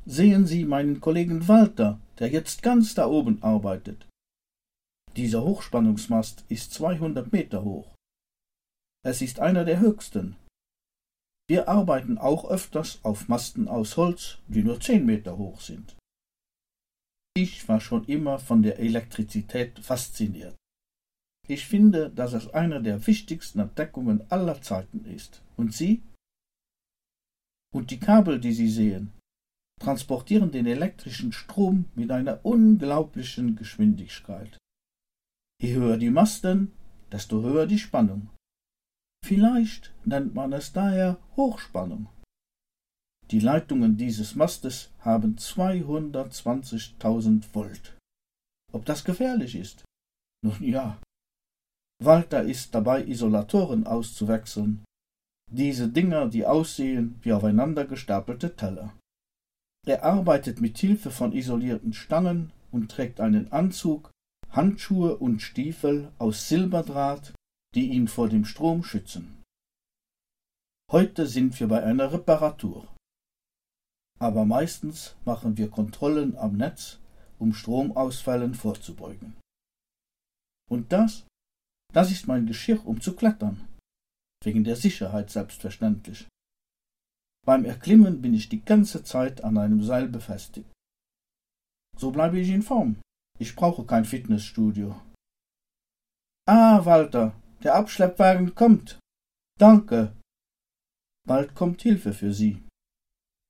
Sehen Sie meinen Kollegen Walter, der jetzt ganz da oben arbeitet. Dieser Hochspannungsmast ist 200 Meter hoch. Es ist einer der höchsten. Wir arbeiten auch öfters auf Masten aus Holz, die nur 10 Meter hoch sind. Ich war schon immer von der Elektrizität fasziniert. Ich finde, dass es eine der wichtigsten Entdeckungen aller Zeiten ist. Und Sie? Und die Kabel, die Sie sehen, transportieren den elektrischen Strom mit einer unglaublichen Geschwindigkeit. Je höher die Masten, desto höher die Spannung. Vielleicht nennt man es daher Hochspannung. Die Leitungen dieses Mastes haben 220.000 Volt. Ob das gefährlich ist? Nun ja. Walter ist dabei, Isolatoren auszuwechseln. Diese Dinger, die aussehen wie aufeinander gestapelte Teller. Er arbeitet mit Hilfe von isolierten Stangen und trägt einen Anzug, Handschuhe und Stiefel aus Silberdraht, die ihn vor dem Strom schützen. Heute sind wir bei einer Reparatur. Aber meistens machen wir Kontrollen am Netz, um Stromausfällen vorzubeugen. Und das ist mein Geschirr, um zu klettern. Wegen der Sicherheit selbstverständlich. Beim Erklimmen bin ich die ganze Zeit an einem Seil befestigt. So bleibe ich in Form. Ich brauche kein Fitnessstudio. Ah, Walter, der Abschleppwagen kommt. Danke. Bald kommt Hilfe für Sie.